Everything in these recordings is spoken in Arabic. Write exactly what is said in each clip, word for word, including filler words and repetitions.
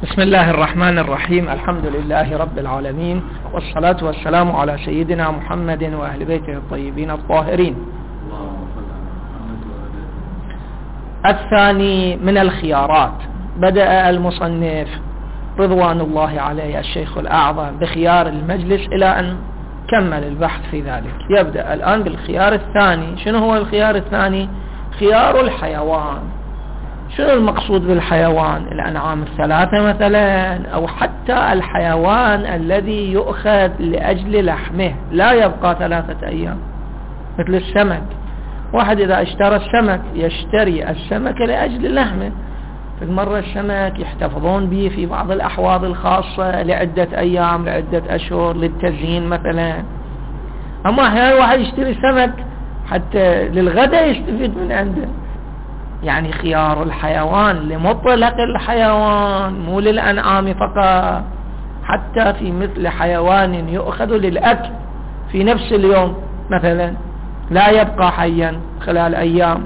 بسم الله الرحمن الرحيم. الحمد لله رب العالمين، والصلاة والسلام على سيدنا محمد وأهل بيته الطيبين الطاهرين. الثاني من الخيارات، بدأ المصنف رضوان الله عليه الشيخ الأعظم بخيار المجلس إلى أن كمل البحث في ذلك. يبدأ الآن بالخيار الثاني. شنو هو الخيار الثاني؟ خيار الحيوان. شنو المقصود بالحيوان؟ الأنعام الثلاثة مثلا، أو حتى الحيوان الذي يؤخذ لأجل لحمه لا يبقى ثلاثة أيام، مثل السمك. واحد إذا اشترى السمك يشتري السمك لأجل لحمه، في المرة السمك يحتفظون به في بعض الأحواض الخاصة لعدة أيام لعدة أشهر للتزيين مثلا. أما أحيانا واحد يشتري سمك حتى للغداء يستفيد من عنده. يعني خيار الحيوان لمطلق الحيوان، مو للأنعام فقط، حتى في مثل حيوان يؤخذ للأكل في نفس اليوم مثلا، لا يبقى حيا خلال أيام.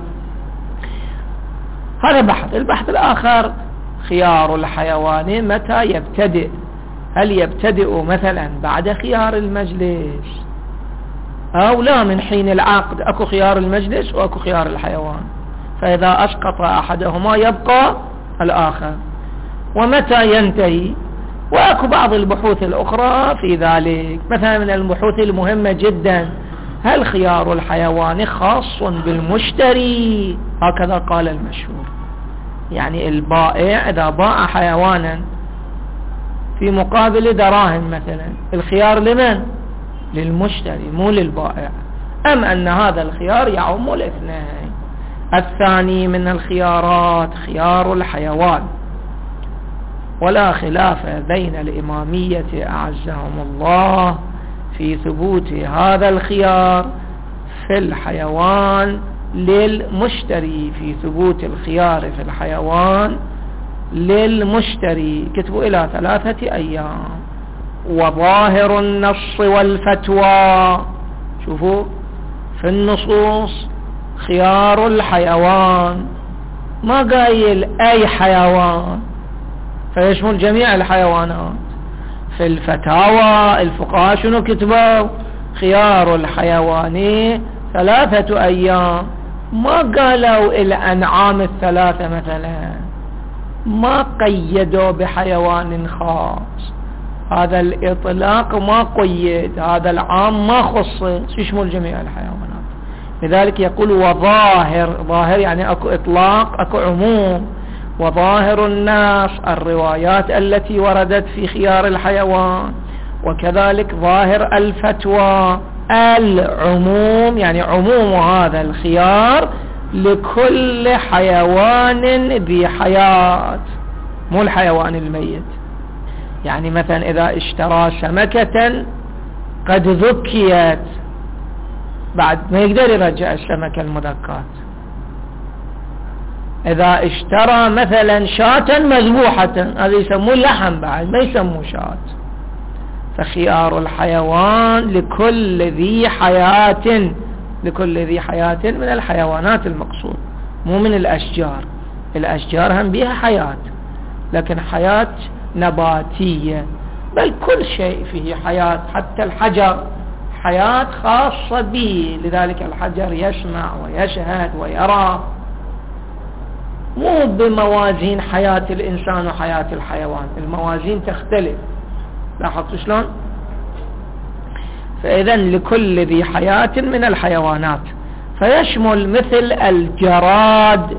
هذا بحث. البحث الآخر خيار الحيوان متى يبتدئ؟ هل يبتدئ مثلا بعد خيار المجلس أو لا من حين العقد؟ أكو خيار المجلس وأكو خيار الحيوان، فإذا أسقط أحدهما يبقى الآخر. ومتى ينتهي؟ وأكو بعض البحوث الأخرى في ذلك. مثلا من البحوث المهمة جدا، هل خيار الحيوان خاص بالمشتري؟ هكذا قال المشهور. يعني البائع إذا باع حيوانا في مقابل دراهم مثلا، الخيار لمن؟ للمشتري مو للبائع، أم أن هذا الخيار يعم الاثنين؟ الثاني من الخيارات خيار الحيوان. ولا خلاف بين الإمامية أعزهم الله في ثبوت هذا الخيار في الحيوان للمشتري، في ثبوت الخيار في الحيوان للمشتري. كتبوا إلى ثلاثة أيام. وظاهر النص والفتوى، شوفوا في النصوص خيار الحيوان، ما قايل أي حيوان، فيشمل جميع الحيوانات. في الفتاوى الفقهاء شنو كتبوا؟ خيار الحيوان ثلاثة أيام، ما قالوا الأنعام الثلاثة مثلا، ما قيدوا بحيوان خاص. هذا الإطلاق ما قيد، هذا العام ما خصص، يشمل جميع الحيوانات. لذلك يقول وظاهر، ظاهر يعني أكو إطلاق أكو عموم. وظاهر النص الروايات التي وردت في خيار الحيوان، وكذلك ظاهر الفتوى العموم، يعني عموم هذا الخيار لكل حيوان ذي حياة، مو الحيوان الميت. يعني مثلا إذا اشترى سمكة قد ذكيت، بعد ما يقدر يرجع السمكة المذكات. إذا اشترى مثلا شاة مذبوحة، هذا يسموه لحم، بعد ما يسموه شاة. فخيار الحيوان لكل ذي حياة، لكل ذي حياة من الحيوانات المقصود، مو من الأشجار. الأشجار هم بها حياة، لكن حياة نباتية، بل كل شيء فيه حياة، حتى الحجر حياة خاصة به. لذلك الحجر يسمع ويشهد ويرى، مو بموازين حياة الإنسان وحياة الحيوان، الموازين تختلف. لاحظتوا شلون؟ فإذا لكل ذي حياة من الحيوانات، فيشمل مثل الجراد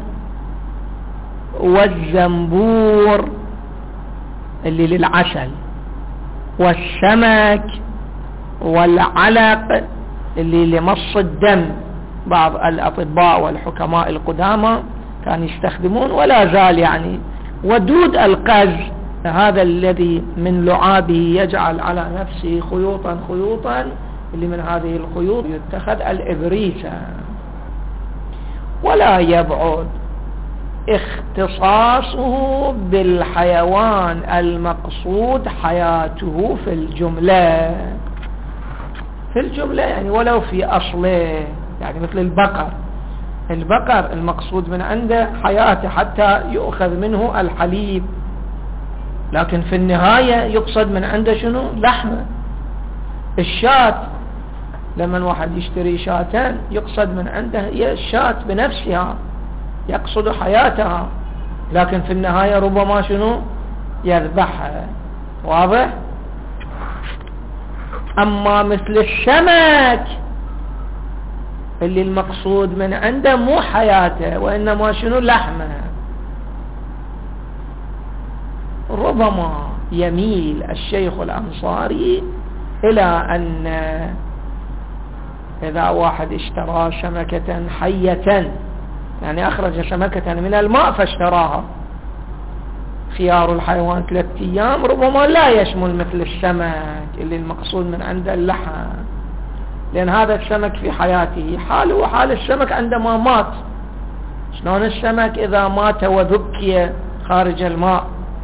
والزنبور اللي للعسل، والسمك، والعلق اللي لمص الدم. بعض الأطباء والحكماء القدامى كانوا يستخدمون ولا زال يعني. ودود القز، هذا الذي من لعابه يجعل على نفسه خيوطا خيوطا، اللي من هذه الخيوط يتخذ الإبريسة. ولا يبعد اختصاصه بالحيوان المقصود حياته في الجملة، في الجملة يعني ولو في أصله. يعني مثل البقر، البقر المقصود من عنده حياته حتى يؤخذ منه الحليب، لكن في النهاية يقصد من عنده شنو؟ لحمة. الشاة لما واحد يشتري شاتين يقصد من عنده هي الشاة بنفسها، يقصد حياتها، لكن في النهاية ربما شنو؟ يذبحها. واضح؟ أما مثل السمك اللي المقصود من عنده مو حياته وإنما شنو؟ لحمه، ربما يميل الشيخ الأنصاري إلى أن إذا واحد اشترى سمكة حية، يعني أخرج سمكة من الماء فاشتراها، خيار الحيوان ثلاثة أيام ربما لا يشمل مثل السمك اللي المقصود من عنده اللحم، لأن هذا السمك في حياته حاله وحال السمك عندما مات. شلون السمك إذا مات وذكي خارج الماء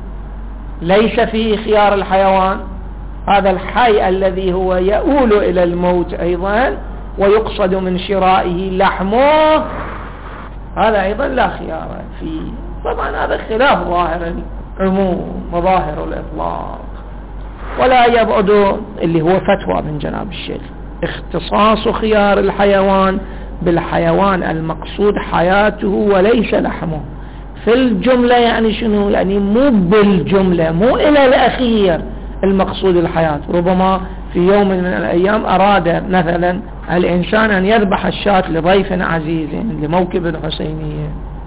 ليس فيه خيار الحيوان؟ هذا الحي الذي هو يؤول إلى الموت أيضا ويقصد من شرائه لحمه، هذا أيضا لا خيار فيه. طبعا هذا خلاف ظاهر العموم وظاهر الإطلاق، ولا يبعد اللي هو فتوى من جناب الشيخ اختصاص خيار الحيوان بالحيوان المقصود حياته وليس لحمه في الجملة. يعني شنو؟ يعني مو بالجملة، مو إلى الأخير المقصود الحياة. ربما في يوم من الأيام أراد مثلا الإنسان أن يذبح الشاة لضيف عزيز لموكب الحسينية،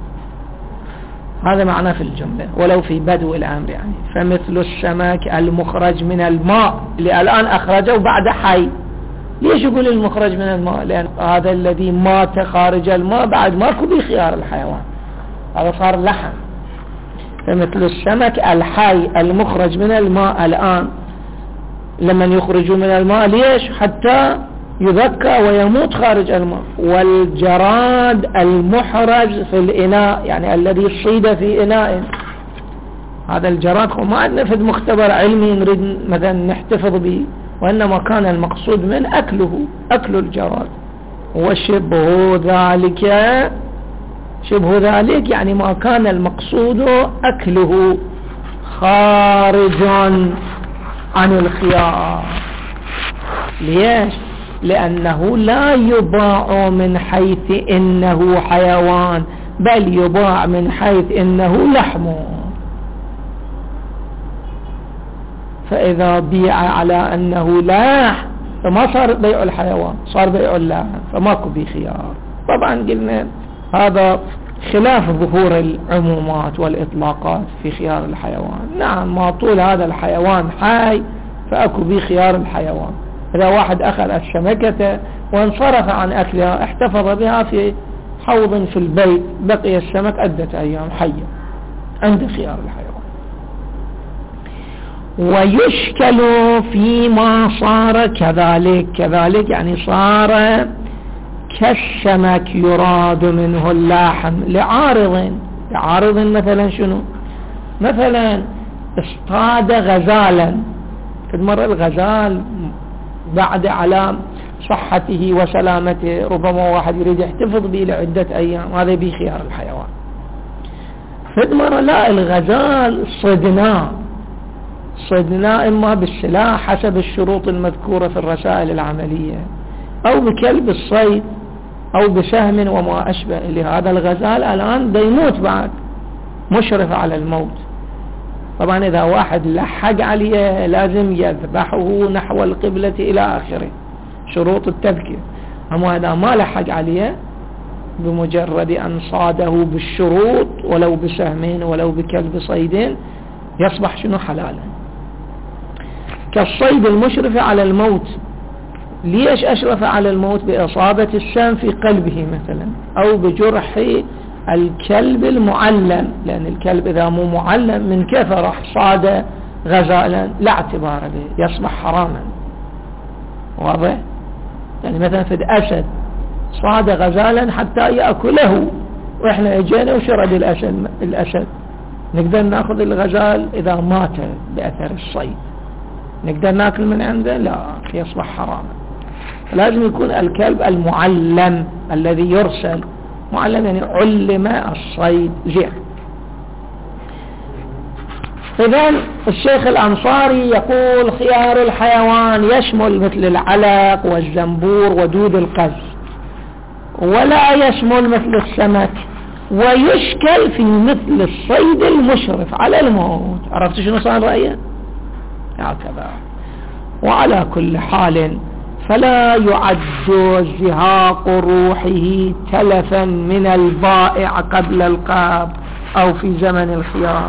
هذا معناه في الجملة ولو في بدو الأمر. يعني فمثل السمك المخرج من الماء اللي الآن أخرجه بعد حي. ليش يقول المخرج من الماء؟ لأن هذا الذي مات خارج الماء بعد ماكو بخيار الحيوان، هذا صار لحم. فمثل السمك الحي المخرج من الماء الآن لمن يخرجوا من الماء ليش؟ حتى يذكى ويموت خارج الماء. والجراد المحرج في الإناء، يعني الذي صيد في إناء، هذا الجراد ما عندنا في مختبر علمي نريد مثلا نحتفظ به، وإنما كان المقصود من أكله، أكل الجراد. وشبه ذلك، شبه ذلك يعني ما كان المقصود أكله خارج عن الخيار. ليش؟ لأنه لا يباع من حيث إنه حيوان، بل يباع من حيث إنه لحم. فإذا بيع على أنه لحم فما صار بيع الحيوان، صار بيع اللحم، فماكو بخيار. طبعا قلنا هذا خلاف ظهور العمومات والإطلاقات في خيار الحيوان. نعم، ما طول هذا الحيوان حي فأكو بخيار الحيوان. إذا واحد أخذ السمكة وانصرف عن أكلها احتفظ بها في حوض في البيت، بقي السمك عدة أيام حية، عند خيار الحيوان. ويشكل فيما صار كذلك، كذلك يعني صار كالسمك يراد منه اللحم لعارض. لعارض مثلا شنو؟ مثلا اصطاد غزالا، في المرة الغزال بعد على صحته وسلامته ربما واحد يريد يحتفظ به لعدة أيام، هذا بخيار الحيوان. في المرة لا، الغزال صدناه صدناه إما بالسلاح حسب الشروط المذكورة في الرسائل العملية، أو بكلب الصيد، أو بسهم وما أشبه. لهذا الغزال الآن بيموت بعد، مشرف على الموت. طبعا إذا واحد لحق عليه لازم يذبحه نحو القبلة إلى آخره، شروط التذكير. أما إذا ما لحق عليه بمجرد أن صاده بالشروط ولو بسهمين ولو بكلب صيدين يصبح شنو؟ حلالا. كالصيد المشرف على الموت. ليش أشرف على الموت؟ بإصابة السهم في قلبه مثلا، أو بجرح الكلب المعلم، لأن الكلب إذا مو معلم من كيف راح صاد غزالا لا اعتبار به، يصبح حراما. واضح؟ يعني مثلا في الأسد صاد غزالا حتى يأكله، وإحنا اجينا وشرد الأسد الأسد نقدر نأخذ الغزال إذا مات بأثر الصيد، نقدر نأكل من عنده؟ لا، يصبح حراما. لازم يكون الكلب المعلم الذي يرسل، معلم يعني علم الصيد زين. إذن الشيخ الأنصاري يقول خيار الحيوان يشمل مثل العلق والزنبور ودود القز، ولا يشمل مثل السمك، ويشكل في مثل الصيد المشرف على الموت. عرفت شنو صار رأيه؟ هكذا. وعلى كل حال فلا يعد زهاق روحه تلفا من البائع قبل القبض أو في زمن الخيار.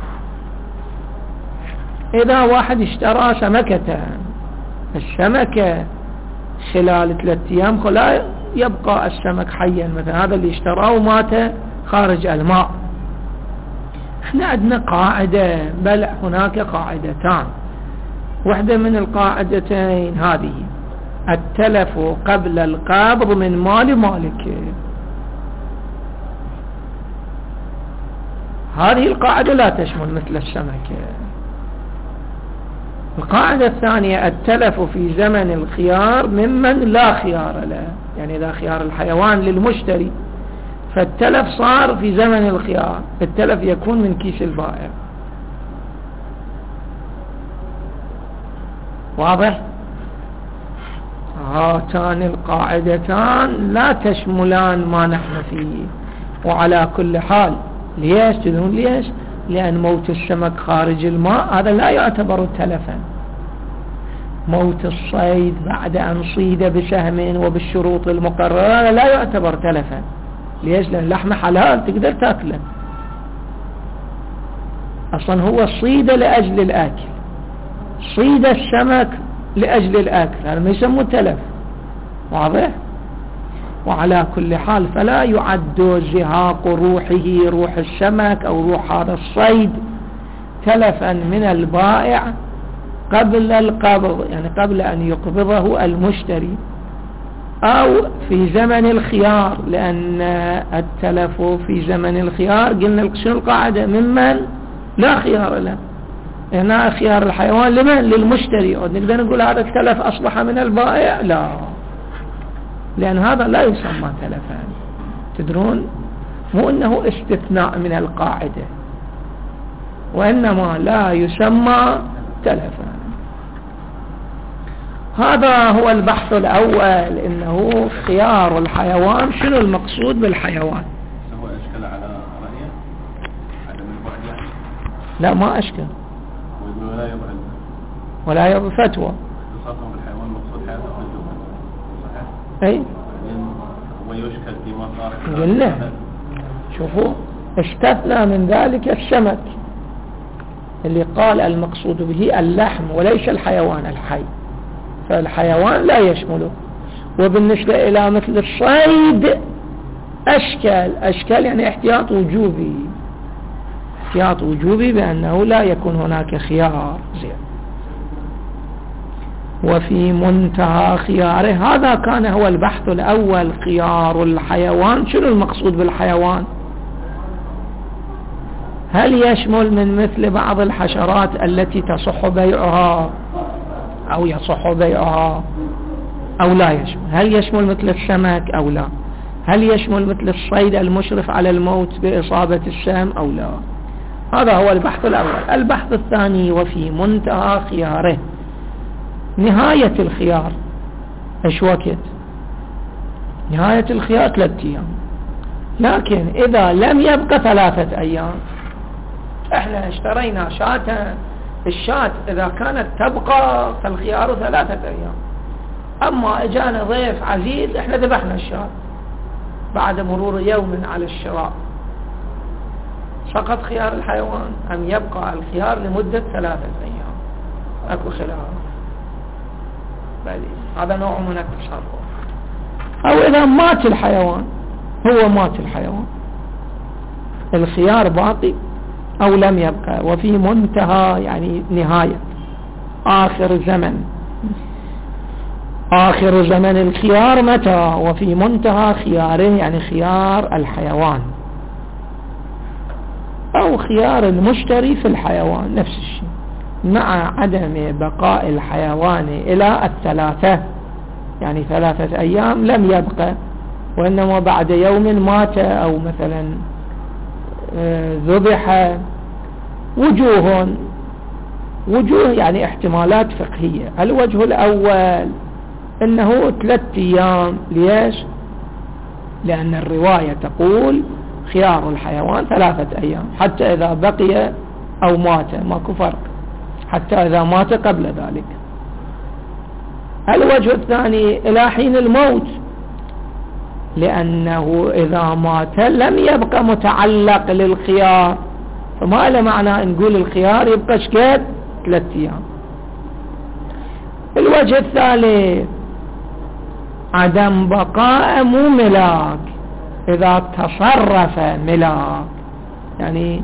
إذا واحد اشترى سمكة، السمكة خلال ثلاثة أيام لا يبقى السمك حيا، مثلا هذا اللي اشتراه ومات خارج الماء. احنا عندنا قاعدة، بل هناك قاعدتان. واحدة من القاعدتين هذه: التلف قبل القبض من مال مالك. هذه القاعدة لا تشمل مثل السمكة. القاعدة الثانية: التلف في زمن الخيار ممن لا خيار له، يعني إذا خيار الحيوان للمشتري فالتلف صار في زمن الخيار، التلف يكون من كيس البائع. واضح؟ هاتان القاعدتان لا تشملان ما نحن فيه. وعلى كل حال ليش تدرون ليش؟ لأن موت السمك خارج الماء هذا لا يعتبر تلفا. موت الصيد بعد أن صيد بسهم وبالشروط المقررة لا يعتبر تلفا. ليش؟ لأن لحمه حلال تقدر تأكله، أصلا هو صيد لأجل الأكل، صيد السمك لأجل الأكل، هذا ما يسمى تلف. واضح؟ وعلى كل حال فلا يعد زهاق روحه، روح السمك أو روح هذا الصيد، تلفا من البائع قبل القبض، يعني قبل أن يقبضه المشتري، أو في زمن الخيار، لأن التلف في زمن الخيار قلنا شنو القاعدة؟ ممن لا خيار له. هنا خيار الحيوان لمن؟ للمشتري. نقدر نقول هذا التلف أصبح من البائع؟ لا، لأن هذا لا يسمى تلفا. تدرون مو أنه استثناء من القاعدة، وإنما لا يسمى تلفا. هذا هو البحث الأول، إنه خيار الحيوان، شنو المقصود بالحيوان؟ هو أشكل على رأيه عدم البعد؟ لا، ما أشكل ولا يبعد ولا يبعد فتوى. اتصافهم بالحيوان مقصود حياته بالجبل، صحيح؟ أي ويشكل فيما صار. قلنا شوفوا استثنى من ذلك السمك اللي قال المقصود به اللحم وليس الحيوان الحي، فالحيوان لا يشمله. وبالنسبة إلى مثل الصيد أشكال، أشكال يعني احتياط وجوبي، احتياط وجوبي بأنه لا يكون هناك خيار. زين. وفي منتهى خياره، هذا كان هو البحث الأول، خيار الحيوان. شنو المقصود بالحيوان؟ هل يشمل من مثل بعض الحشرات التي تصح بيعها أو يصح بيعها أو لا يشمل؟ هل يشمل مثل السمك أو لا؟ هل يشمل مثل الصيد المشرف على الموت بإصابة السهم أو لا؟ هذا هو البحث الأول. البحث الثاني: وفي منتهى خياره، نهاية الخيار ايش وقت؟ نهاية الخيار ثلاثة أيام، لكن إذا لم يبقى ثلاثة أيام، احنا اشترينا شاة، الشاة إذا كانت تبقى فالخيار ثلاثة أيام. أما اجانا ضيف عزيز احنا ذبحنا الشاة بعد مرور يوم على الشراء، سقط خيار الحيوان أم يبقى الخيار لمدة ثلاثة أيام؟ أكو خلاف. بلي هذا نوع من التصرف. أو إذا مات الحيوان، هو مات الحيوان، الخيار باقي أو لم يبقى. وفي منتهى يعني نهاية، آخر زمن، آخر زمن الخيار متى؟ وفي منتهى خياره يعني خيار الحيوان أو خيار المشتري في الحيوان، نفس الشيء، مع عدم بقاء الحيوان إلى الثلاثة، يعني ثلاثة أيام لم يبقى، وإنما بعد يوم مات أو مثلا ذبح وجوه وجوه يعني احتمالات فقهية. الوجه الأول إنه ثلاثة أيام. ليش؟ لأن الرواية تقول خيار الحيوان ثلاثة أيام حتى إذا بقي أو مات، ماكو فرق، حتى إذا مات قبل ذلك. الوجه الثاني إلى حين الموت، لأنه إذا مات لم يبقى متعلق للخيار، فما له معنى نقول الخيار يبقى شكد ثلاثة أيام. الوجه الثالث عدم بقاء مو ملاك، إذا تصرف ملاك، يعني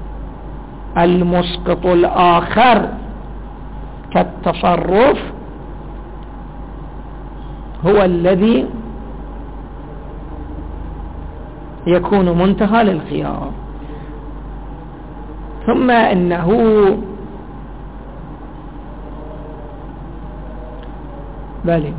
المسقط الآخر كالتصرف هو الذي يكون منتهى للخيار. ثم إنه بل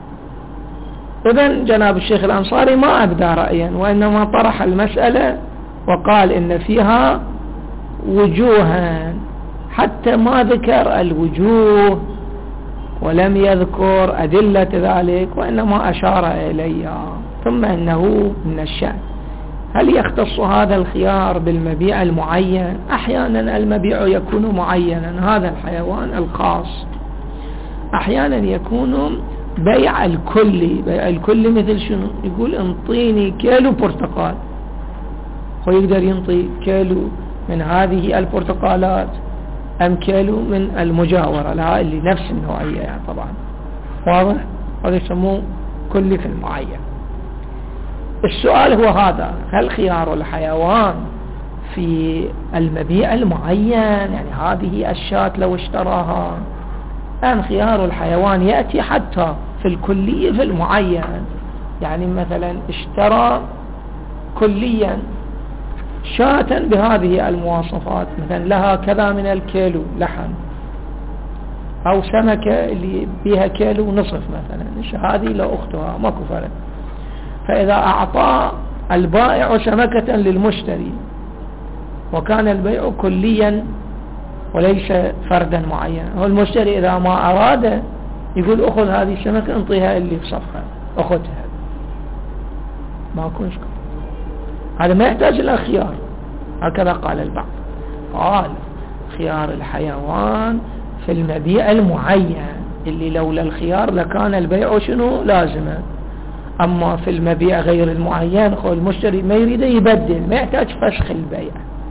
إذن جناب الشيخ الأنصاري ما أبدى رأيا، وإنما طرح المسألة وقال إن فيها وجوها، حتى ما ذكر الوجوه ولم يذكر أدلة ذلك، وإنما أشار إليها. ثم إنه من الشأن هل يختص هذا الخيار بالمبيع المعين؟ أحيانا المبيع يكون معينا، هذا الحيوان الخاص، أحيانا يكون بيع الكلي. بيع الكلي مثل شنو؟ يقول انطيني كيلو برتقال، ويقدر ينطي كيلو من هذه البرتقالات أم كيلو من المجاورة لها اللي نفس النوعية يعني. طبعا واضح، هذا يسموه كلي في المعين. السؤال هو هذا: هل خيار الحيوان في المبيع المعين، يعني هذه الشاة لو اشتراها، أم خيار الحيوان يأتي حتى في الكلية في المعين؟ يعني مثلا اشترى كليا شاة بهذه المواصفات، مثلا لها كذا من الكيلو لحم، أو سمكة اللي بيها كيلو نصف مثلا، هذه لأختها ماكو فرق. فإذا أعطى البائع سمكة للمشتري وكان البيع كليا وليس فردا معينا، والمشتري إذا ما أراد يقول أخذ هذه السمكة انطيها اللي في صفها، أخذها، ما أكونش هذا ما يحتاج إلى خيار. هكذا قال البعض، قال خيار الحيوان في المبيع المعين اللي لولا الخيار لكان البيع شنو لازمه. أما في المبيع غير المعين خو المشتري ما يريد يبدل، ما يحتاج فسخ البيع.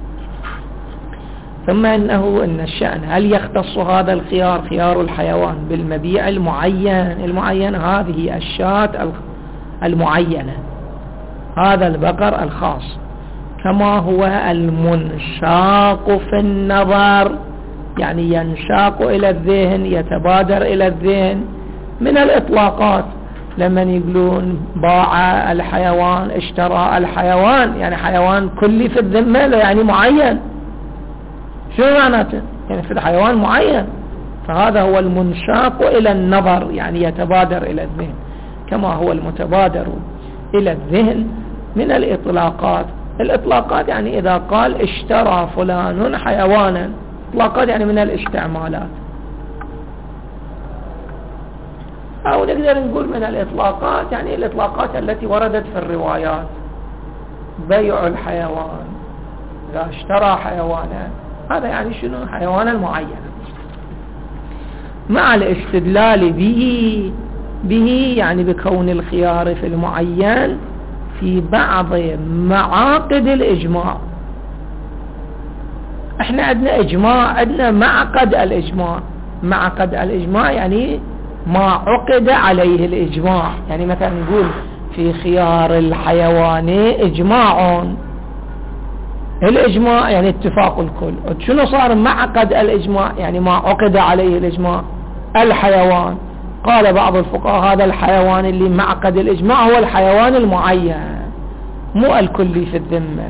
ثم إنه إن الشأن هل يختص هذا الخيار خيار الحيوان بالمبيع المعين؟ المعين هذه الشاة المعينة، هذا البقر الخاص، كما هو المنشاق في النظر، يعني ينشاق إلى الذهن، يتبادر إلى الذهن من الإطلاقات. لما يقولون باع الحيوان، اشترى الحيوان، يعني حيوان كلي في الذمة يعني معين. شو معناته؟ يعني في الحيوان معين، فهذا هو المنشاق إلى النظر، يعني يتبادر إلى الذهن، كما هو المتبادر إلى الذهن من الإطلاقات. الإطلاقات يعني إذا قال اشترى فلان حيوانا، إطلاقات يعني من الاستعمالات، أو نقدر نقول من الإطلاقات يعني الإطلاقات التي وردت في الروايات. بيع الحيوان، إذا اشترى حيوانا، هذا يعني شنو؟ حيوانا معين، مع الاستدلال به به يعني بكون الخيار في المعين في بعض معاقد الإجماع. احنا عندنا إجماع، عندنا معقد الإجماع. معقد الإجماع يعني ما عقد عليه الإجماع، يعني مثلا نقول في خيار الحيوان إجماع، الإجماع يعني اتفاق الكل. شنو صار معقد الإجماع؟ يعني ما عقد عليه الإجماع. الحيوان، قال بعض الفقهاء هذا الحيوان اللي معقد الإجماع هو الحيوان المعين، مو الكلي في الذمة،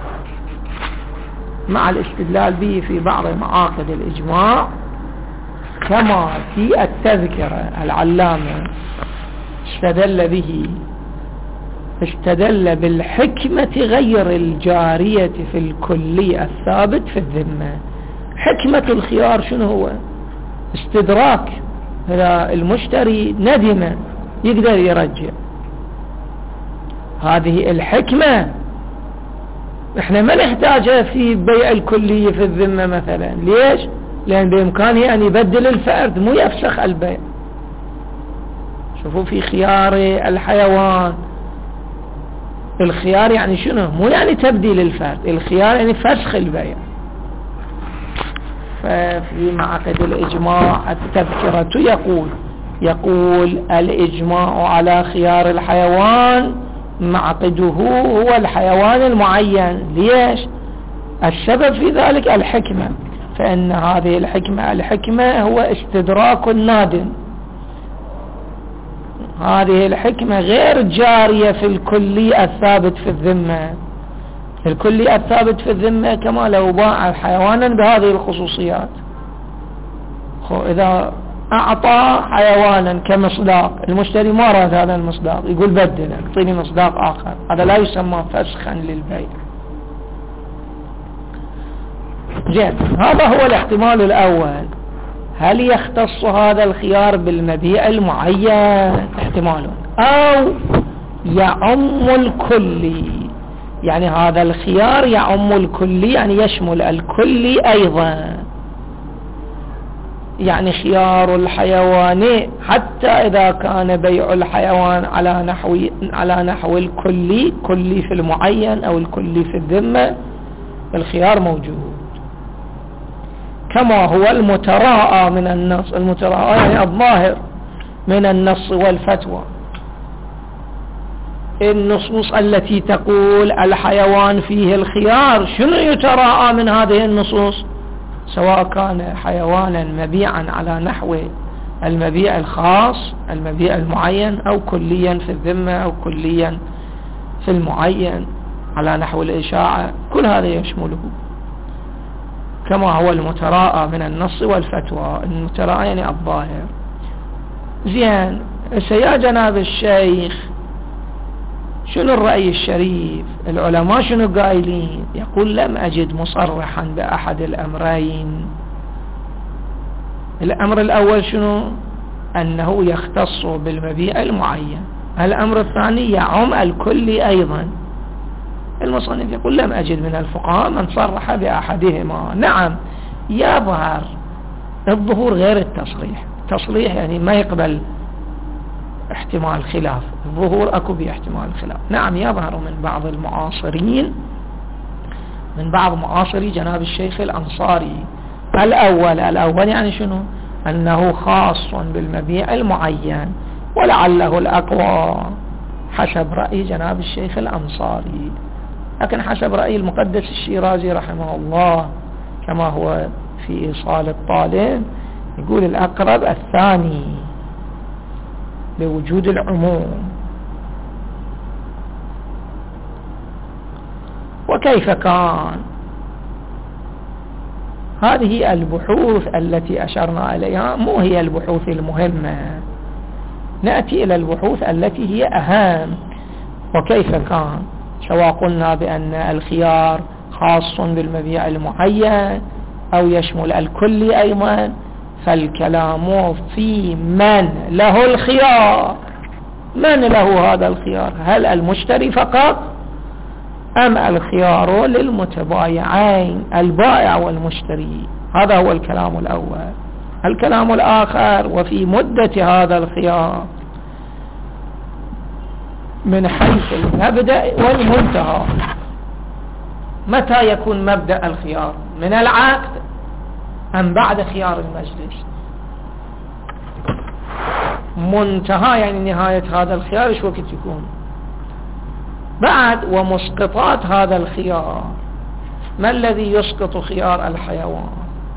مع الاستدلال به في بعض معاقد الإجماع، كما في التذكرة العلامة استدل به استدل بالحكمة غير الجارية في الكلي الثابت في الذمة. حكمة الخيار شنو هو؟ استدراك، إذا المشتري ندم يقدر يرجع، هذه الحكمة احنا ما نحتاجها في بيع الكلية في الذمة مثلا. ليش؟ لأن بإمكانه أن يبدل الفرد مو يفسخ البيع. شوفوا في خيار الحيوان، الخيار يعني شنو؟ مو يعني تبديل الفرد، الخيار يعني فسخ البيع. ففي معقد الإجماع التذكرة يقول يقول الإجماع على خيار الحيوان معقده هو الحيوان المعين. ليش؟ السبب في ذلك الحكمة، فإن هذه الحكمة الحكمة هو استدراك النادم. هذه الحكمة غير جارية في الكلي الثابت في الذمة. الكلي الثابت في الذمة كما لو باع حيوانا بهذه الخصوصيات، إذا أعطى حيوانا كمصداق، المشتري ما راد هذا المصداق، يقول بدل اعطيني مصداق آخر، هذا لا يسمى فسخا للبيع. جيد، هذا هو الاحتمال الأول. هل يختص هذا الخيار بالمبيع المعين؟ احتمال. أو يعم الكلي، يعني هذا الخيار يعم الكلي، يعني يشمل الكلي أيضا. يعني خيار الحيوان حتى إذا كان بيع الحيوان على نحو على نحو الكلي، كلي في المعين أو الكلي في الذمة، الخيار موجود كما هو المتراءى من النص. المتراءى يعني الظاهر من النص والفتوى، النصوص التي تقول الحيوان فيه الخيار. شنو يتراءى من هذه النصوص؟ سواء كان حيوانا مبيعا على نحو المبيع الخاص، المبيع المعين، أو كليا في الذمة، أو كليا في المعين على نحو الإشاعة، كل هذا يشمله كما هو المتراءى من النص والفتوى. المتراءى يعني الظاهر. زين، يا جناب الشيخ شنو الرأي الشريف؟ العلماء شنو قايلين؟ يقول لم أجد مصرحا بأحد الأمرين. الأمر الأول شنو؟ أنه يختص بالمبيع المعين. الأمر الثاني يعم الكلي أيضا. المصنف يقول لم أجد من الفقهاء من صرح بأحدهما. نعم، يظهر الظهور غير التصريح. التصريح يعني ما يقبل احتمال خلاف، الظهور أكو باحتمال خلاف. نعم، يظهر من بعض المعاصرين، من بعض معاصري جناب الشيخ الأنصاري. الأول الأول يعني شنو؟ أنه خاص بالمبيع المعين، ولعله الأقوى حسب رأي جناب الشيخ الأنصاري. لكن حسب رأي المقدس الشيرازي رحمه الله كما هو في إيصال الطالب، يقول الأقرب الثاني بوجود العموم. وكيف كان؟ هذه البحوث التي أشرنا إليها مو هي البحوث المهمة، نأتي إلى البحوث التي هي أهم. وكيف كان؟ سواء قلنا بأن الخيار خاص بالمبيع المعين أو يشمل الكل أيضا، فالكلام في من له الخيار. من له هذا الخيار؟ هل المشتري فقط أم الخيار للمتبايعين، البائع والمشتري؟ هذا هو الكلام الأول. الكلام الآخر وفي مدة هذا الخيار من حيث المبدأ والمنتهى. متى يكون مبدأ الخيار؟ من العقد أم بعد خيار المجلس؟ منتهى يعني نهاية هذا الخيار ايش وقت يكون؟ بعد. ومسقطات هذا الخيار، ما الذي يسقط خيار الحيوان؟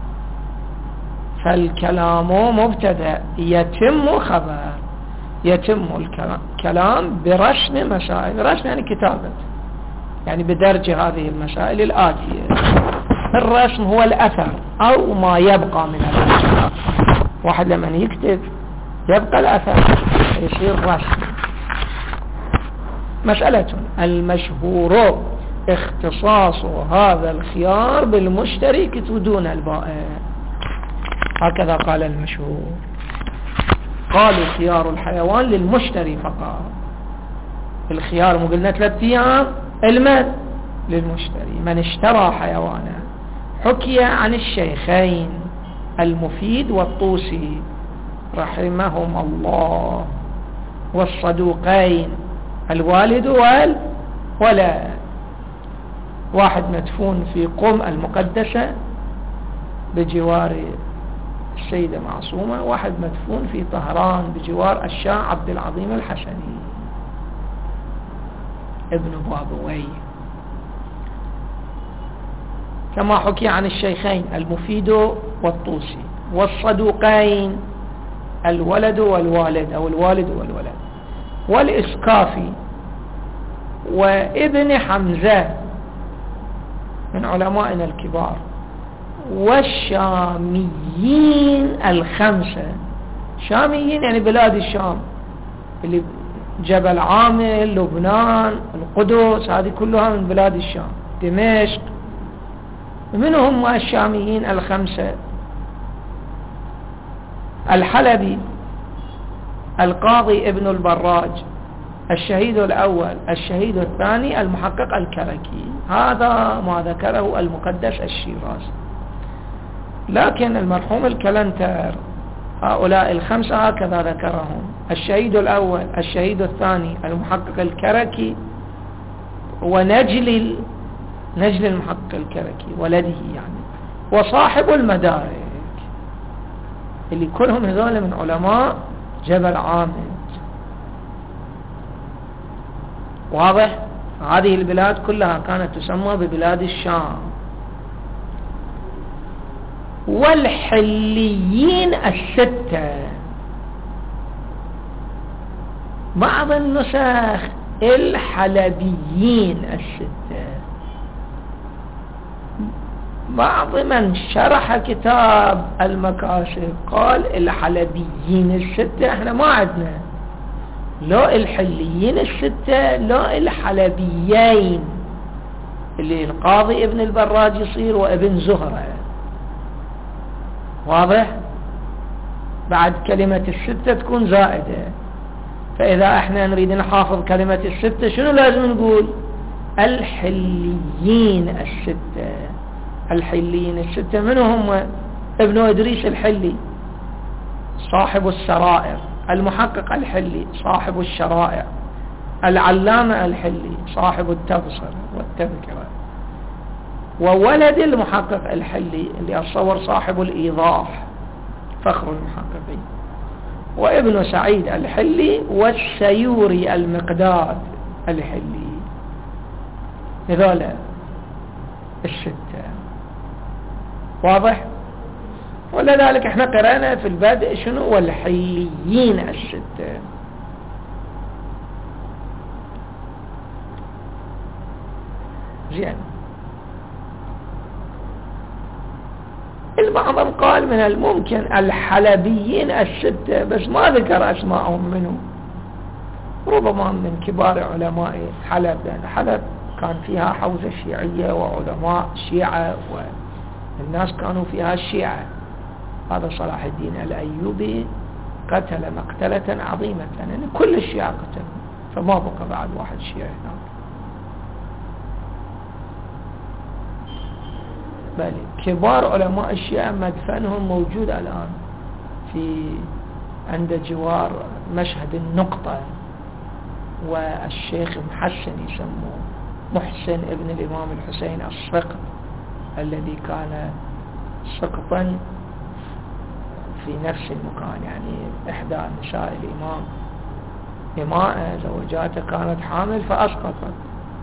فالكلام مبتدأ، يتم خبر، يتم الكلام برسم مسائل. رسم يعني كتابة، يعني بدرج هذه المسائل الآتية. الرسم هو الأثر أو ما يبقى من الأثر. واحد لما يكتب يبقى الأثر يصير رسم. مسألة المشهور اختصاص هذا الخيار بالمشترك دون البائع، هكذا قال المشهور. قالوا خيار الحيوان للمشتري فقط، الخيار مو قلنا ثلاثة ايام المن للمشتري من اشترى حيوانا. حكي عن الشيخين المفيد والطوسي رحمهم الله، والصدوقين الوالد والولد. واحد مدفون في قم المقدسة بجوار السيدة معصومة، واحد مدفون في طهران بجوار الشاه عبد العظيم الحسني ابن بابوي، كما حكي عن الشيخين المفيد والطوسي، والصدوقين الولد والوالد أو الوالد والولد، والإسكافي وابن حمزة من علمائنا الكبار، والشاميين الخمسة. شاميين يعني بلاد الشام، اللي جبل عامل، لبنان، القدس، هذه كلها من بلاد الشام، دمشق. من هم الشاميين الخمسة؟ الحلبي، القاضي ابن البراج، الشهيد الأول، الشهيد الثاني، المحقق الكركي. هذا ما ذكره المقدس الشيرازي. لكن المرحوم الكلنتر هؤلاء الخمسة هكذا ذكرهم: الشهيد الأول، الشهيد الثاني، المحقق الكركي، ونجل نجل المحقق الكركي ولده يعني، وصاحب المدارك، اللي كلهم هذول من علماء جبل عامد. واضح؟ هذه البلاد كلها كانت تسمى ببلاد الشام. والحليين الستة، بعض النسخ الحلبيين الستة، بعض من شرح كتاب المكاسب قال الحلبيين الستة. احنا ما عندنا لا الحليين الستة لا الحلبيين، اللي القاضي ابن البراج يصير وابن زهرة. واضح؟ بعد كلمة الستة تكون زائدة، فإذا احنا نريد نحافظ كلمة الستة شنو لازم نقول؟ الحليين الستة. الحليين الستة من هم؟ ابن إدريس الحلي صاحب السرائر، المحقق الحلي صاحب الشرائع، العلامة الحلي صاحب التبصر والتذكرة، وولد المحقق الحلي اللي أتصور صاحب الإيضاح فخر المحققين، وابن سعيد الحلي، والسيوري المقداد الحلي. هذول الستة. واضح؟ ولذلك احنا قرأنا في البدء شنو؟ والحليين الستة. زين. البعض قال من الممكن الحلبيين الستة، بس ما ذكر أسماءهم منه، ربما من كبار علماء حلب، لأن حلب كان فيها حوزة شيعية وعلماء شيعة والناس كانوا فيها الشيعة. هذا صلاح الدين الأيوبي قتل مقتلة عظيمة، يعني كل الشيعة قتلوا، فما بقى بعد واحد شيعي هناك. بل كبار علماء الشيعة مدفنهم موجود الآن في عند جوار مشهد النقطة، والشيخ محسن يسموه محسن ابن الإمام الحسين السقط، الذي كان سقطا في نفس المكان. يعني إحدى نساء الإمام إماء زوجاته كانت حامل فأسقطت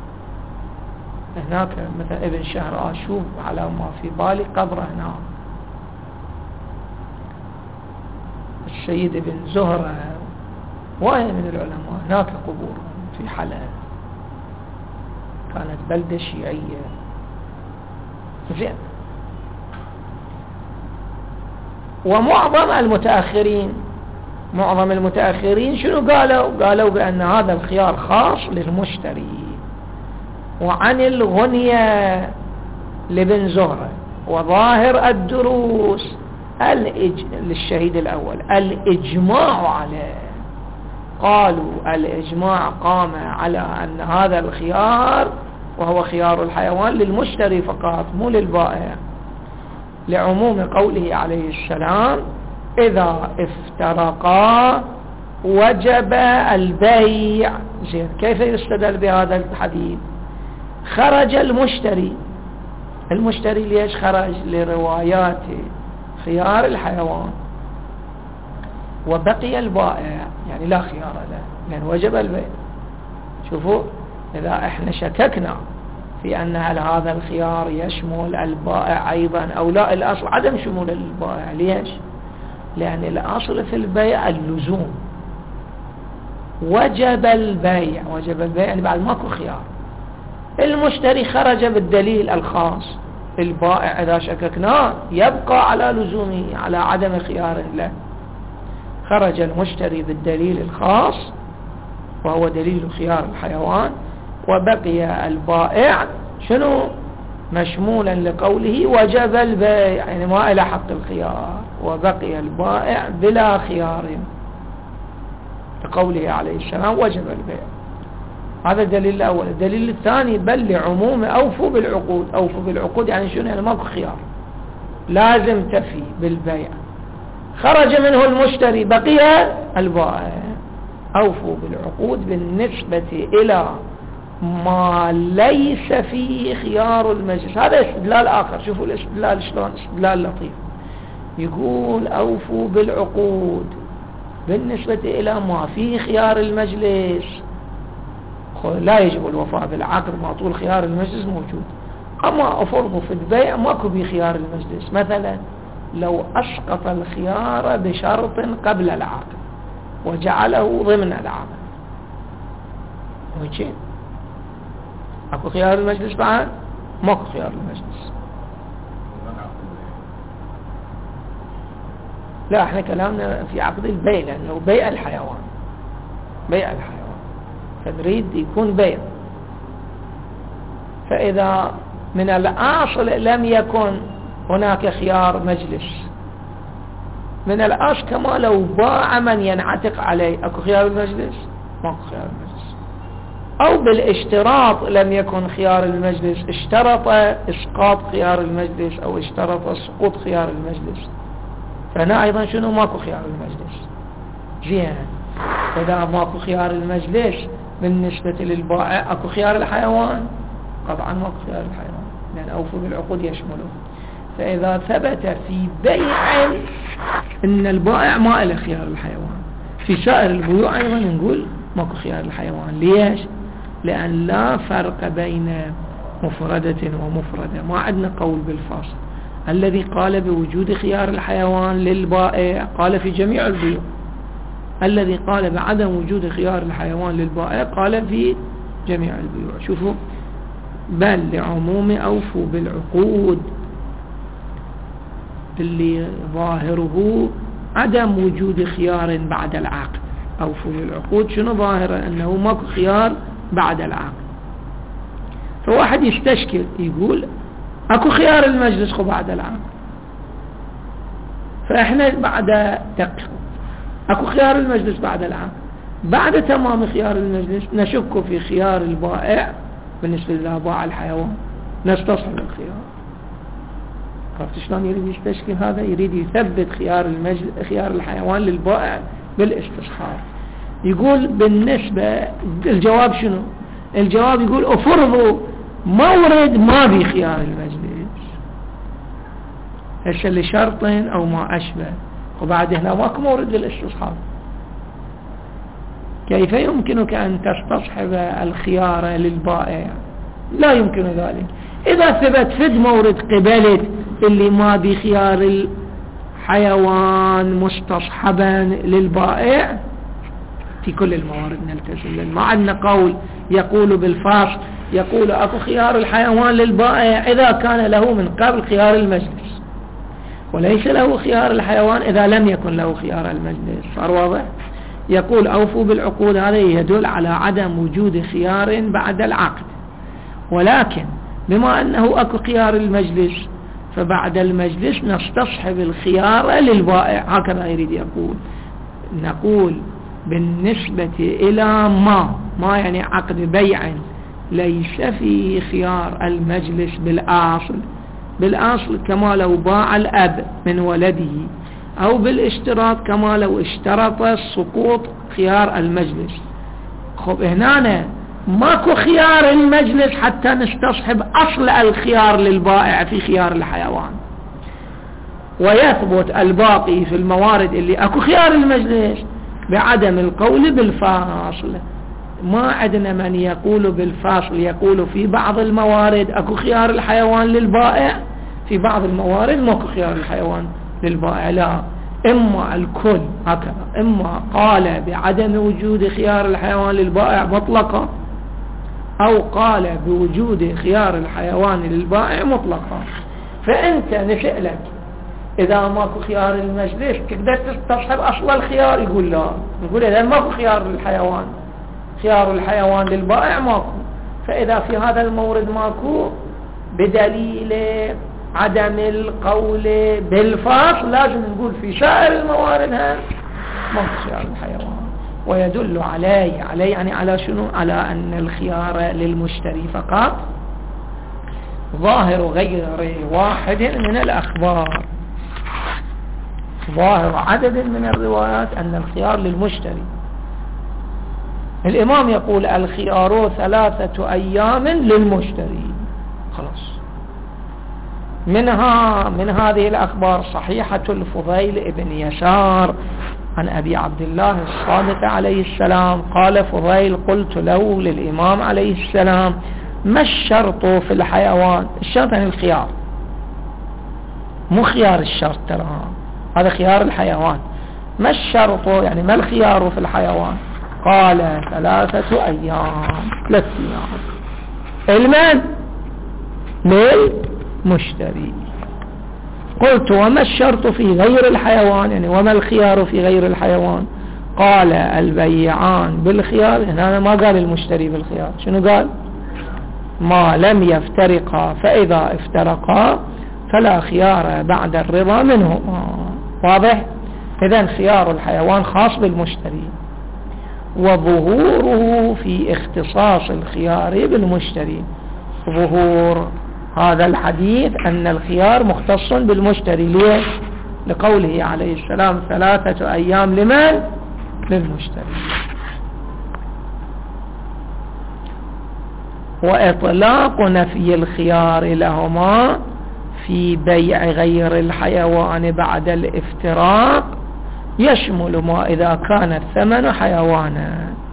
هناك، مثل ابن شهر آشوب على ما في بالي قبره هناك. السيد ابن زهرة وهي من العلماء هناك قبور في حلب، كانت بلدة شيعية. زين. ومعظم المتأخرين معظم المتأخرين شنو قالوا؟ قالوا بأن هذا الخيار خاص للمشتري، وعن الغنية لابن زهرة وظاهر الدروس الإج... للشهيد الأول الإجماع عليه. قالوا الإجماع قام على أن هذا الخيار وهو خيار الحيوان للمشتري فقط مو للبائع، لعموم قوله عليه السلام إذا افترقا وجب البيع. زين، كيف يستدل بهذا الحديث؟ خرج المشتري، المشتري ليش خرج؟ لروايات خيار الحيوان، وبقي البائع يعني لا خيار له لأن وجب البيع. شوفوا، إذا احنا شككنا في أن هل هذا الخيار يشمل البائع أيضا أو لا، الأصل عدم شمول البائع. ليش؟ لأن الأصل في البيع اللزوم، وجب البيع، وجب البيع يعني بعد ماكو خيار. المشتري خرج بالدليل الخاص، البائع إذا شككناه يبقى على لزومه على عدم خيار له. خرج المشتري بالدليل الخاص وهو دليل خيار الحيوان، وبقي البائع شنو؟ مشمولا لقوله وجب البيع يعني ما إلى حق الخيار، وبقي البائع بلا خيار لقوله عليه السلام وجب البيع. هذا الدليل الأول. الدليل الثاني بل لعموم أوفوا بالعقود. أوفوا بالعقود يعني شنو؟ يعني ماكو خيار، لازم تفي بالبيع. خرج منه المشتري بقي البائع. أوفوا بالعقود بالنسبة إلى ما ليس فيه خيار المجلس. هذا استدلال آخر. شوفوا الاستدلال شلون، استدلال لطيف. يقول أوفوا بالعقود بالنسبة إلى ما فيه خيار المجلس. لا يجب الوفاء بالعقد ما طول خيار المجلس موجود. أما أفرضوا في البيع ماكو بخيار المجلس، مثلا لو أسقط الخيار بشرط قبل العقد وجعله ضمن العقد، ويجين أكو خيار المجلس بعد؟ ماكو خيار المجلس. لا، احنا كلامنا في عقد البيع لأنه بيع الحيوان، بيع الحيوان فنريد يكون بيع. فإذا من الأصل لم يكن هناك خيار مجلس، من الأصل كما لو باع من ينعتق عليه أكو خيار المجلس؟ ماكو خيار المجلس. أو بالاشتراط لم يكن خيار المجلس، اشترط إسقاط خيار المجلس أو اشترط سقوط خيار المجلس، فهنا أيضا شنو؟ ماكو خيار المجلس. زين، إذا ماكو خيار المجلس بالنسبة للبائع أكو خيار الحيوان؟ طبعا ماكو خيار الحيوان لأن أوفوا بالعقود يشمله. فإذا ثبت في بيع إن البائع ما له خيار الحيوان، في سائر البيوع أيضا نقول ماكو خيار الحيوان. ليش؟ لأن لا فرق بين مفردة ومفردة، ما عندنا قول بالفصل. الذي قال بوجود خيار الحيوان للبائع قال في جميع البيوع، الذي قال بعدم وجود خيار الحيوان للبائع قال في جميع البيوع. شوفوا، بل لعموم أوفوا بالعقود اللي ظاهره عدم وجود خيار بعد العقد. أوفوا بالعقود شنو ظاهره؟ أنه ماكو خيار بعد العقد. فواحد يستشكل يقول أكو خيار المجلس خو بعد العقد، فإحنا بعد تقصد أكو خيار المجلس بعد العقد، بعد تمام خيار المجلس نشك في خيار البائع بالنسبة لبائع الحيوان نستصحب الخيار. عرفت شلون يريد يستشكل هذا؟ يريد يثبت خيار المجلس خيار الحيوان للبائع بالاستصحاب. يقول بالنسبة الجواب شنو؟ الجواب يقول افرضوا مورد ما بي خيار المجلس، هسه لشرط او ما اشبه، وبعد هنا ماكو مورد للاستصحاب، كيف يمكنك ان تستصحب الخيار للبائع؟ لا يمكن ذلك. اذا ثبت فد مورد قبلت اللي ما بي خيار الحيوان مستصحبا للبائع في كل الموارد نلتزم، ما عندنا قول يقول بالفاصل يقول اكو خيار الحيوان للبائع اذا كان له من قبل خيار المجلس، وليس له خيار الحيوان إذا لم يكن له خيار المجلس. صار واضح؟ يقول أوفوا بالعقود، هذا يدل على عدم وجود خيار بعد العقد، ولكن بما أنه أكو خيار المجلس فبعد المجلس نستصحب الخيار للبائع. هكذا يريد يقول. نقول بالنسبة إلى ما ما يعني عقد بيع ليس في خيار المجلس بالأصل، بالأصل كما لو باع الأب من ولده، أو بالاشتراط كما لو اشترط سقوط خيار المجلس. خب هنا ماكو خيار المجلس حتى نستصحب أصل الخيار للبائع في خيار الحيوان، ويثبت الباقي في الموارد اللي أكو خيار المجلس بعدم القول بالفاصل. ما عندنا من يقول بالفاصل، يقول في بعض الموارد أكو خيار الحيوان للبائع، في بعض الموارد ماكو خيار الحيوان للبائع. لا، إما الكل هكذا، إما قال بعدم وجود خيار الحيوان للبائع مطلقا، أو قال بوجود خيار الحيوان للبائع مطلقا. فأنت نسألك إذا ماكو خيار المجلس تقدر تستصحب أصل الخيار؟ يقول لا. نقول إذا ماكو خيار للحيوان، خيار الحيوان للبائع ماكو، فإذا في هذا المورد ماكو بدليل عدم القول بالفاصل لازم نقول في سائر الموارد ماكو خيار الحيوان. ويدل عليه عليه يعني على شنو؟ على أن الخيار للمشتري فقط. ظاهر غير واحد من الأخبار، ظاهر عدد من الروايات أن الخيار للمشتري. الإمام يقول الخيار ثلاثة أيام للمشتري، خلاص. منها من هذه الأخبار صحيحة الفضيل ابن يسار عن أبي عبد الله الصادق عليه السلام قال فضيل قلت له للإمام عليه السلام ما الشرط في الحيوان؟ الشرط يعني الخيار، مو خيار الشرط، ترى هذا خيار الحيوان. ما الشرط يعني ما الخيار في الحيوان؟ قال ثلاثة أيام، ثلاث أيام. المن للمشتري. قلت وما الشرط في غير الحيوان يعني وما الخيار في غير الحيوان؟ قال البيعان بالخيار. هنا ما قال المشتري بالخيار، شنو قال؟ ما لم يفترقا، فإذا افترقا فلا خيار بعد الرضا منهما. واضح؟ إذن خيار الحيوان خاص بالمشتري، وظهوره في اختصاص الخيار بالمشتري. ظهور هذا الحديث أن الخيار مختص بالمشتري. ليه؟ لقوله عليه السلام ثلاثة أيام لمن؟ للمشتري. وإطلاق نفي الخيار لهما في بيع غير الحيوان بعد الافتراق يشمل ما إذا كان الثمن حيوانا.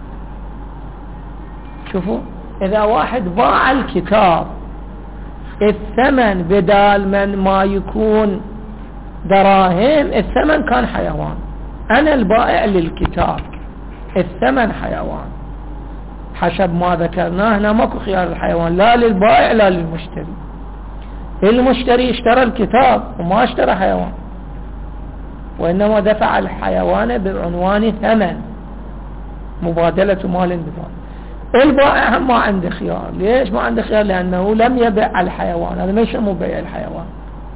شوفوا، إذا واحد باع الكتاب الثمن بدال من ما يكون دراهم الثمن كان حيوان، أنا البائع للكتاب الثمن حيوان، حسب ما ذكرناه هنا ماكو خيار الحيوان لا للبائع لا للمشتري. المشتري اشترى الكتاب وما اشترى حيوان، وإنما دفع الحيوان بعنوان ثمن، مبادلة مال بمال. البائع ما عنده خيار. ليش ما عنده خيار؟ لأنه لم يبيع الحيوان، هذا ما يسموه بيع الحيوان،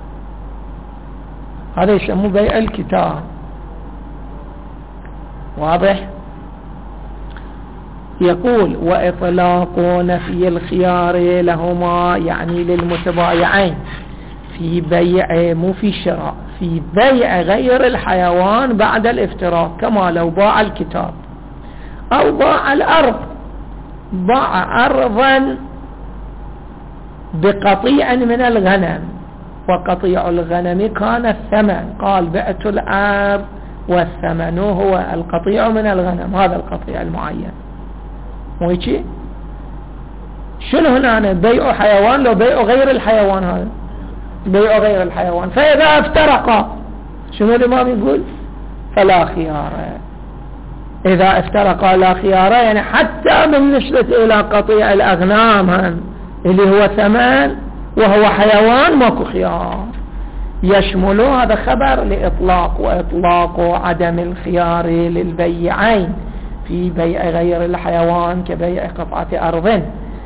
هذا يسموه بيع الكتاب. واضح؟ يقول وإطلاق نفي الخيار لهما يعني للمتبايعين في بيع مو في شراء، في بيع غير الحيوان بعد الافتراق، كما لو باع الكتاب أو باع الأرض، باع أرضا بقطيع من الغنم وقطيع الغنم كان الثمن، قال بعت الأرض والثمن هو القطيع من الغنم، هذا القطيع المعين. ويجي شنو هنا؟ بيع حيوان لو بيع غير الحيوان، هذا بيع غير الحيوان. فإذا افترقا شنو الإمام يقول؟ فلا خيار. إذا افترقا لا خيار، يعني حتى بالنسبة إلى قطيع الأغنام اللي هو ثمن وهو حيوان ماكو خيار. يشمل هذا خبر لإطلاق، وإطلاق عدم الخيار للبيعين في بيع غير الحيوان كبيع قطعة أرض.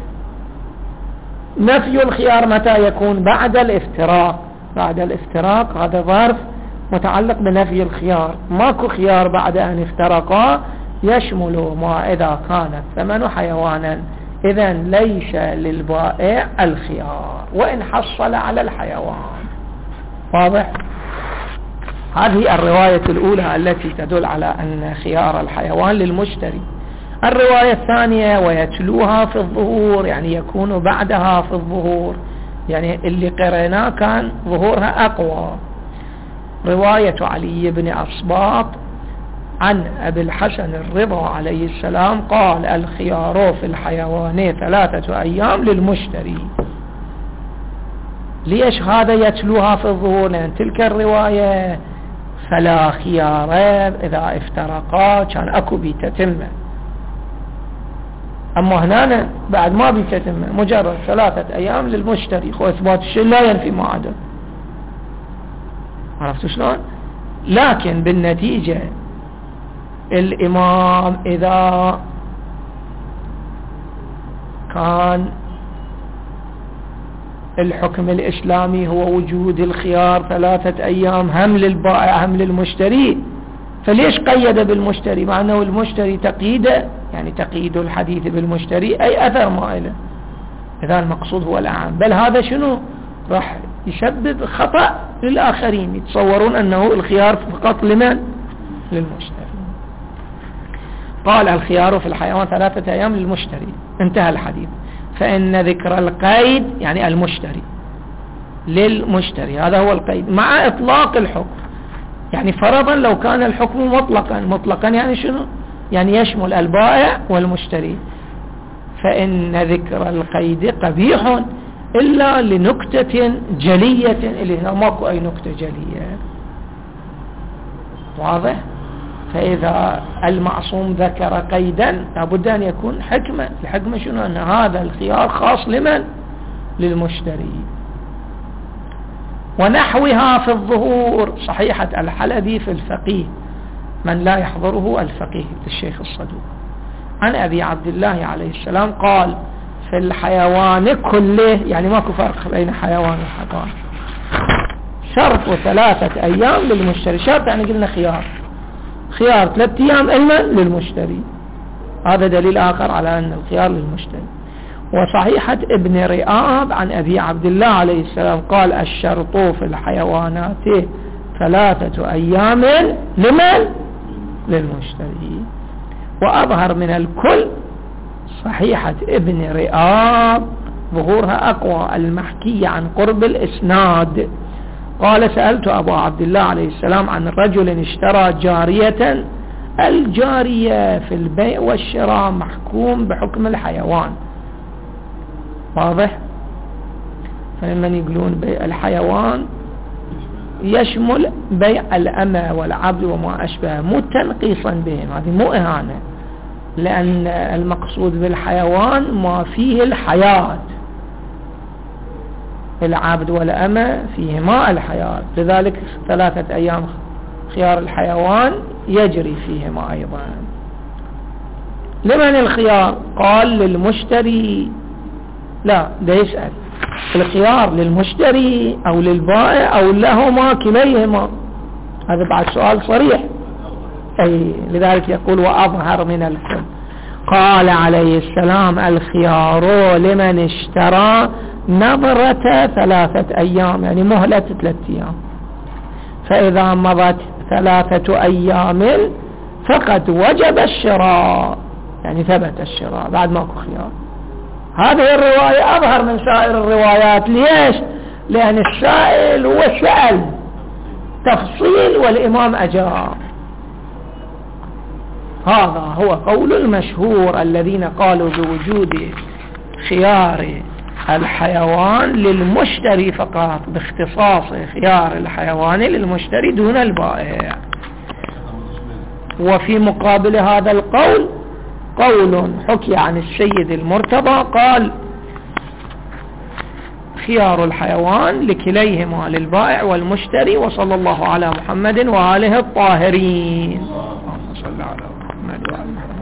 نفي الخيار متى يكون؟ بعد الافتراق. بعد الافتراق هذا ظرف متعلق بنفي الخيار، ماكو خيار بعد أن افترقا، يشمل ما إذا كان الثمن حيوانا، إذن ليس للبائع الخيار وإن حصل على الحيوان. واضح؟ هذه الرواية الأولى التي تدل على أن خيار الحيوان للمشتري. الرواية الثانية ويتلوها في الظهور، يعني يكون بعدها في الظهور، يعني اللي قرأناه كان ظهورها أقوى. رواية علي بن أصباط عن أبي الحسن الرضا عليه السلام قال الخيار في الحيوان ثلاثة أيام للمشتري. ليش هذا يتلوها في الظهور؟ لأن تلك الرواية فلا خيار إذا افترقا كان أكو بيتتمة، أما هنا بعد ما بيتتمة مجرد ثلاثة أيام للمشتري، خو إثبات الشيء لا ينفي ما عدا. عرفتوا شلون؟ لكن بالنتيجة الإمام إذا كان الحكم الإسلامي هو وجود الخيار ثلاثة أيام هم للبائع هم للمشتري، فليش قيد بالمشتري مع أنه المشتري تقييده، يعني تقييد الحديث بالمشتري أي أثر ما إله، إذا المقصود هو الأعام. بل هذا شنو راح يسبب خطأ للآخرين، يتصورون أنه الخيار فقط لمن؟ للمشتري. قال الخيار في الحيوان ثلاثة أيام للمشتري، انتهى الحديث. فإن ذكر القيد يعني المشتري للمشتري، هذا هو القيد مع إطلاق الحكم. يعني فرضا لو كان الحكم مطلقا، مطلقا يعني شنو؟ يعني يشمل البائع والمشتري. فإن ذكر القيد قبيح إلا لنكتة جلية، اللي هنا ماكو أي نكتة جلية. واضح؟ فإذا المعصوم ذكر قيدا لابد أن يكون حكمة. الحكمة شنو؟ أن هذا الخيار خاص لمن؟ للمشتري. ونحوها في الظهور صحيحة الحلبي في الفقيه من لا يحضره الفقيه الشيخ الصدوق عن أبي عبد الله عليه السلام قال في الحيوان كله، يعني ماكو فرق بين حيوان وحيوان، شرط ثلاثة أيام للمشتري. شرط يعني قلنا خيار، خيار ثلاثة أيام علما للمشتري، هذا دليل آخر على أن الخيار للمشتري. وصحيحة ابن رئاب عن أبي عبد الله عليه السلام قال الشرط في الحيوانات ثلاثة أيام لمن؟ للمشتري. وأظهر من الكل صحيحة ابن رئاب ظهورها أقوى، المحكية عن قرب الإسناد. قال سألت أبو عبد الله عليه السلام عن رجل اشترى جارية، الجارية في البيع والشراء محكوم بحكم الحيوان. واضح؟ فمن يقولون بيع الحيوان يشمل بيع الأمة والعبد وما أشبه، مو تنقيصا بهم، هذه مو إهانة، لأن المقصود بالحيوان ما فيه الحياة، العبد والأمة فيهما الحياة، لذلك ثلاثة أيام خيار الحيوان يجري فيهما أيضا. لمن الخيار؟ قال للمشتري. لا، ده يسأل الخيار للمشتري أو للبائع أو لهما كليهما، هذا بعد سؤال صريح. أي لذلك يقول وأظهر من الكل. قال عليه السلام الخيار لمن اشترى نظرة ثلاثة أيام، يعني مهلة ثلاثة أيام، فإذا مضت ثلاثة أيام فقد وجب الشراء، يعني ثبت الشراء بعد ماكو خيار. هذه الرواية أظهر من سائر الروايات. ليش؟ لأن السائل هو سأل تفصيل والإمام أجاب. هذا هو قول المشهور الذين قالوا بوجود خيار الحيوان للمشتري فقط، باختصاص خيار الحيوان للمشتري دون البائع. وفي مقابل هذا القول قول حكي عن السيد المرتضى قال خيار الحيوان لكليهما للبائع والمشتري. وصلى الله على محمد وآله الطاهرين. اللهم صل على محمد وآله.